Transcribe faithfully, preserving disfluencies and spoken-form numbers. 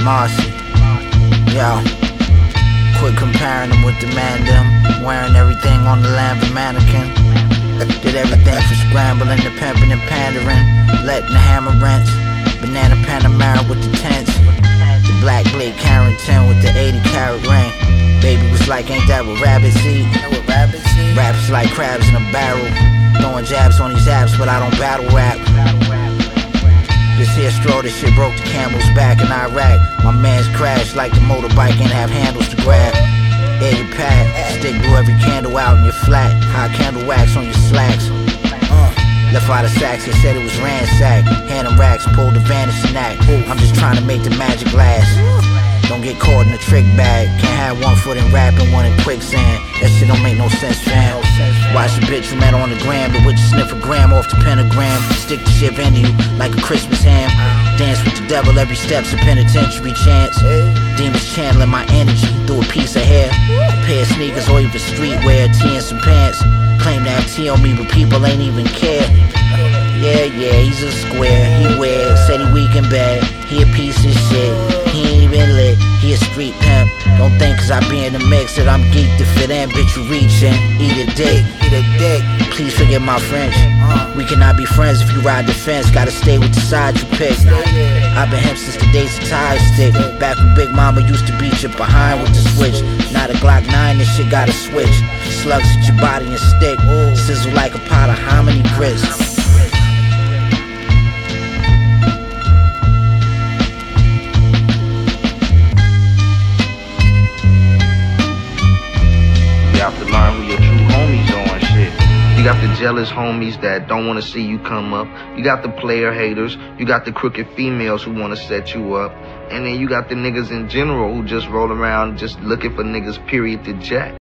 Marcy. Yo, quit comparing them with the man them. Wearing everything on the Lambert mannequin. Did everything for scrambling, the pimping and pandering. Letting the hammer rents. Banana Panamera with the tents. The black Blake Carrington with the eighty carat ring. Baby was like, ain't that what rabbits eat? Raps like crabs in a barrel. Throwing jabs on these apps, but I don't battle rap. This here straw, this shit broke the camel's back in Iraq. My man's crashed like the motorbike ain't have handles to grab. Air your pack, stick blew every candle out in your flat. Hot candle wax on your slacks. uh, Left out of sacks, they said it was ransacked. Hand them racks, pulled the vanish snack. I'm just trying to make the magic last. Don't get caught in a trick bag. Can't have one foot in rap and one in quicksand. That shit don't make no sense, fam. Watch the bitch you met on the gram, but with you sniff a gram off the pentagram. Stick the shit into you like a Christmas ham. Dance with the devil, every step's a penitentiary chance. Demons channeling my energy through a piece of hair. A pair of sneakers or even streetwear, tea and some pants. Claim to have tea on me, but people ain't even care. Yeah, yeah, he's a square, he weird. Said he weak and bad, he a piece of shit. He ain't even lit, he a street pimp. Don't think cause I be in the mix that I'm geeked to fit in. Bitch, you reaching, eat a dick, eat a dick. Please forget my French. We cannot be friends if you ride the fence. Gotta stay with the side you pick. I've been him since the days of tie stick. Back when Big Mama used to beat you behind with the switch. Now the Glock nine, this shit got a switch. Slugs hit your body and stick. Sizzle like a pot of hominy grits. You got the jealous homies that don't want to see you come up. You got the player haters. You got the crooked females who want to set you up. And then you got the niggas in general who just roll around just looking for niggas, period, to jack.